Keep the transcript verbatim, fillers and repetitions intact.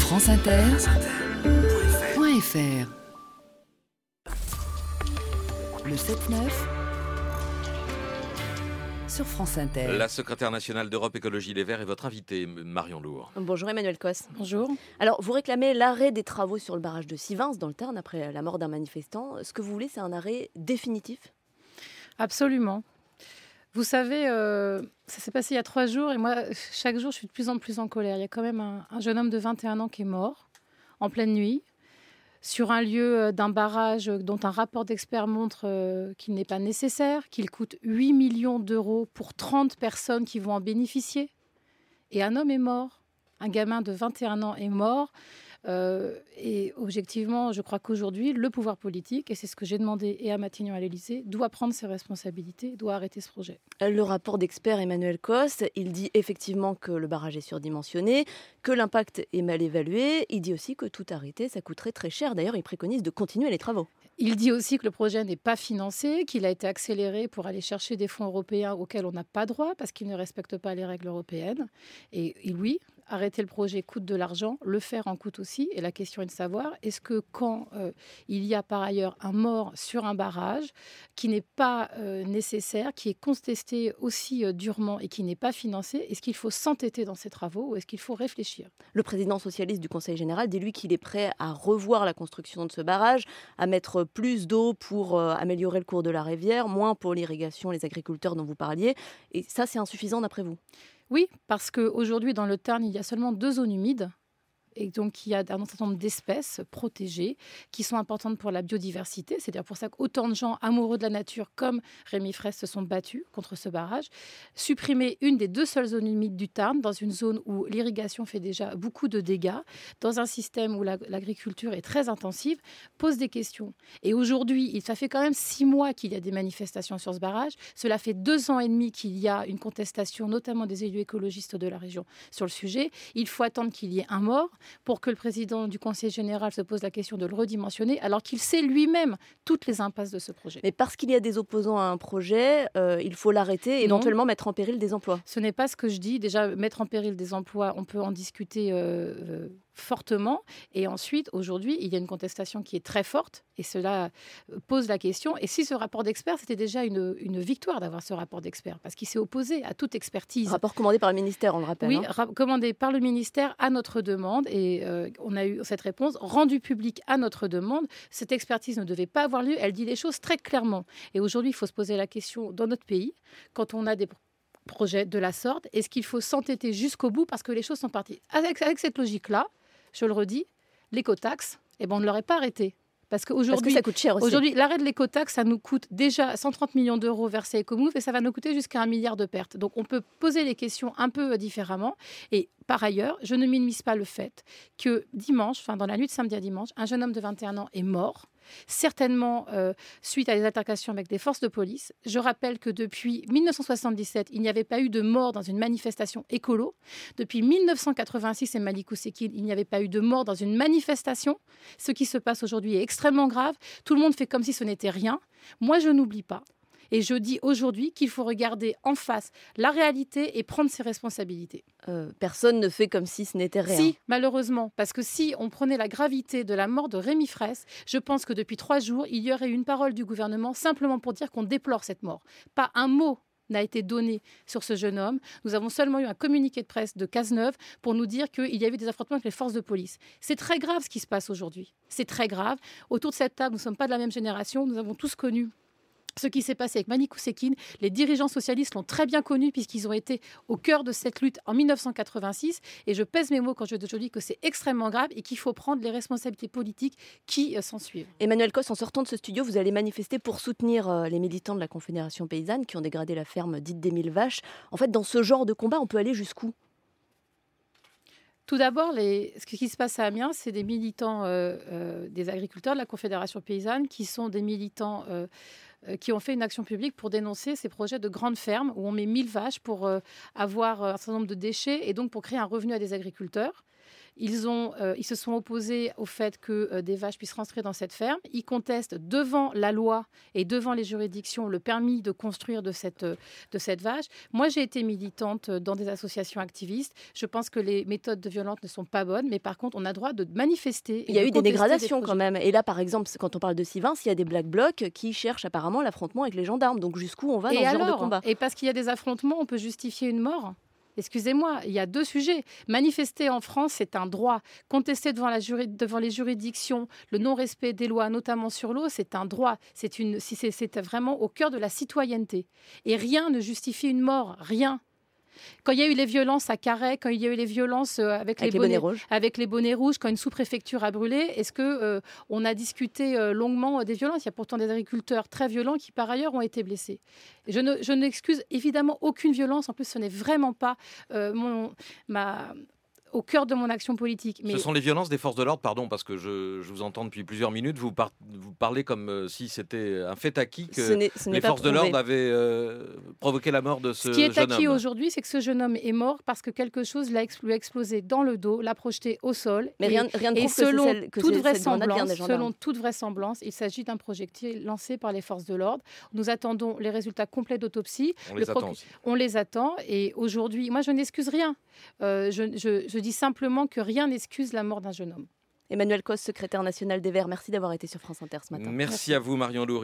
France Inter, point F R. Le sept neuf sur France Inter. La secrétaire nationale d'Europe Écologie Les Verts est votre invitée, Marion Lourd. Bonjour Emmanuel Cos. Bonjour. Alors, vous réclamez l'arrêt des travaux sur le barrage de Sivins, dans le Tarn, après la mort d'un manifestant. Ce que vous voulez, c'est un arrêt définitif ? Absolument. Vous savez, euh, ça s'est passé il y a trois jours et moi, chaque jour, je suis de plus en plus en colère. Il y a quand même un, un jeune homme de vingt et un ans qui est mort en pleine nuit sur un lieu d'un barrage dont un rapport d'experts montre euh, qu'il n'est pas nécessaire, qu'il coûte huit millions d'euros pour trente personnes qui vont en bénéficier. Et un homme est mort. Un gamin de vingt et un ans est mort. Euh, et objectivement, je crois qu'aujourd'hui, le pouvoir politique, et c'est ce que j'ai demandé et à Matignon et à l'Élysée, doit prendre ses responsabilités, doit arrêter ce projet. Le rapport d'expert Emmanuel Cos, il dit effectivement que le barrage est surdimensionné, que l'impact est mal évalué. Il dit aussi que tout arrêter, ça coûterait très cher. D'ailleurs, il préconise de continuer les travaux. Il dit aussi que le projet n'est pas financé, qu'il a été accéléré pour aller chercher des fonds européens auxquels on n'a pas droit parce qu'il ne respecte pas les règles européennes. Et, et oui, arrêter le projet coûte de l'argent, le faire en coûte aussi. Et la question est de savoir, est-ce que quand euh, il y a par ailleurs un mort sur un barrage qui n'est pas euh, nécessaire, qui est contesté aussi euh, durement et qui n'est pas financé, est-ce qu'il faut s'entêter dans ces travaux ou est-ce qu'il faut réfléchir ? Le président socialiste du Conseil général dit lui qu'il est prêt à revoir la construction de ce barrage, à mettre plus d'eau pour euh, améliorer le cours de la rivière, moins pour l'irrigation, les agriculteurs dont vous parliez. Et ça, c'est insuffisant d'après vous ? Oui, parce qu'aujourd'hui, dans le Tarn, il y a seulement deux zones humides. Et donc, il y a un certain nombre d'espèces protégées qui sont importantes pour la biodiversité. C'est d'ailleurs pour ça qu'autant de gens amoureux de la nature comme Rémi Fraisse se sont battus contre ce barrage. Supprimer une des deux seules zones humides du Tarn, dans une zone où l'irrigation fait déjà beaucoup de dégâts, dans un système où la, l'agriculture est très intensive, pose des questions. Et aujourd'hui, ça fait quand même six mois qu'il y a des manifestations sur ce barrage. Cela fait deux ans et demi qu'il y a une contestation, notamment des élus écologistes de la région, sur le sujet. Il faut attendre qu'il y ait un mort pour que le président du Conseil général se pose la question de le redimensionner, alors qu'il sait lui-même toutes les impasses de ce projet. Mais parce qu'il y a des opposants à un projet, euh, il faut l'arrêter et éventuellement non. mettre en péril des emplois. Ce n'est pas ce que je dis. Déjà, mettre en péril des emplois, on peut en discuter euh, euh, fortement. Et ensuite, aujourd'hui, il y a une contestation qui est très forte et cela pose la question. Et si ce rapport d'experts, c'était déjà une, une victoire d'avoir ce rapport d'experts, parce qu'il s'est opposé à toute expertise. Rapport commandé par le ministère, on le rappelle. Oui, hein. ra- commandé par le ministère à notre demande. Et euh, on a eu cette réponse rendue publique à notre demande. Cette expertise ne devait pas avoir lieu. Elle dit les choses très clairement. Et aujourd'hui, il faut se poser la question dans notre pays, quand on a des projets de la sorte, est-ce qu'il faut s'entêter jusqu'au bout parce que les choses sont parties. Avec, avec cette logique-là, je le redis, l'écotaxe, eh ben, on ne l'aurait pas arrêté. Parce qu'aujourd'hui, Parce que ça coûte cher aussi. Aujourd'hui, l'arrêt de l'écotaxe, ça nous coûte déjà cent trente millions d'euros versés à Ecomove et ça va nous coûter jusqu'à un milliard de pertes. Donc, on peut poser les questions un peu différemment. Et par ailleurs, je ne minimise pas le fait que dimanche, enfin dans la nuit de samedi à dimanche, un jeune homme de vingt et un ans est mort, certainement euh, suite à des altercations avec des forces de police. Je rappelle que depuis dix-neuf cent soixante-dix-sept, il n'y avait pas eu de mort dans une manifestation écolo. Depuis dix-neuf cent quatre-vingt-six et Malik Oussekine, il n'y avait pas eu de mort dans une manifestation. Ce qui se passe aujourd'hui est extrêmement grave. Tout le monde fait comme si ce n'était rien. Moi, je n'oublie pas. Et je dis aujourd'hui qu'il faut regarder en face la réalité et prendre ses responsabilités. Euh, personne ne fait comme si ce n'était rien. Si, malheureusement, parce que si on prenait la gravité de la mort de Rémi Fraisse, je pense que depuis trois jours, il y aurait une parole du gouvernement simplement pour dire qu'on déplore cette mort. Pas un mot n'a été donné sur ce jeune homme. Nous avons seulement eu un communiqué de presse de Cazeneuve pour nous dire qu'il y avait des affrontements avec les forces de police. C'est très grave ce qui se passe aujourd'hui. C'est très grave. Autour de cette table, nous ne sommes pas de la même génération. Nous avons tous connu ce qui s'est passé avec Malik Oussekine. Les dirigeants socialistes l'ont très bien connu puisqu'ils ont été au cœur de cette lutte en dix-neuf cent quatre-vingt-six. Et je pèse mes mots quand je, je dis que c'est extrêmement grave et qu'il faut prendre les responsabilités politiques qui euh, s'en suivent. Emmanuel Cos, en sortant de ce studio, vous allez manifester pour soutenir euh, les militants de la Confédération paysanne qui ont dégradé la ferme dite des Mille Vaches. En fait, dans ce genre de combat, on peut aller jusqu'où ? Tout d'abord, les... ce qui se passe à Amiens, c'est des militants euh, euh, des agriculteurs de la Confédération paysanne qui sont des militants euh, euh, qui ont fait une action publique pour dénoncer ces projets de grandes fermes où on met mille vaches pour euh, avoir un certain nombre de déchets et donc pour créer un revenu à des agriculteurs. Ils, ont, euh, ils se sont opposés au fait que euh, des vaches puissent rentrer dans cette ferme. Ils contestent devant la loi et devant les juridictions le permis de construire de cette, euh, de cette vache. Moi, j'ai été militante dans des associations activistes. Je pense que les méthodes de violence ne sont pas bonnes, mais par contre, on a droit de manifester. Et il y a de eu des contester dégradations des quand même. Et là, par exemple, quand on parle de Sivins, il y a des Black Blocs qui cherchent apparemment l'affrontement avec les gendarmes. Donc jusqu'où on va dans et ce genre de alors, combat? Et parce qu'il y a des affrontements, on peut justifier une mort? Excusez-moi, il y a deux sujets. Manifester en France, c'est un droit. Contester devant, la juri- devant les juridictions le non-respect des lois, notamment sur l'eau, c'est un droit. C'est, une, c'est, c'est vraiment au cœur de la citoyenneté. Et rien ne justifie une mort, rien. Quand il y a eu les violences à Carhaix, quand il y a eu les violences euh, avec, Avec les, les bonnets, bonnets rouges. avec les bonnets rouges, quand une sous-préfecture a brûlé, est-ce que euh, on a discuté euh, longuement euh, des violences? Il y a pourtant des agriculteurs très violents qui, par ailleurs, ont été blessés. Je, ne, je n'excuse évidemment aucune violence. En plus, ce n'est vraiment pas euh, mon, ma... au cœur de mon action politique. Mais Ce sont les violences des forces de l'ordre, pardon, parce que je, je vous entends depuis plusieurs minutes, vous, par, vous parlez comme euh, si c'était un fait acquis que Ce n'est- ce n'est les pas forces de prouvé. l'ordre avaient euh, provoqué la mort de ce, Ce qui est jeune acquis homme. aujourd'hui, c'est que ce jeune homme est mort parce que quelque chose l'a ex- lui a explosé dans le dos, l'a projeté au sol. Mais et, rien, rien ne et prouve que c'est selon celle- que toute c'est- cette grenade vient vraisemblance, des gendarmes. selon toute vraisemblance, il s'agit d'un projectile lancé par les forces de l'ordre. Nous attendons les résultats complets d'autopsie. On Le les proc- attend aussi. On les attend et aujourd'hui, moi je n'excuse rien. Euh, je, je- je dis simplement que rien n'excuse la mort d'un jeune homme. Emmanuel Cos, secrétaire national des Verts, merci d'avoir été sur France Inter ce matin. Merci à vous, Marion Loury.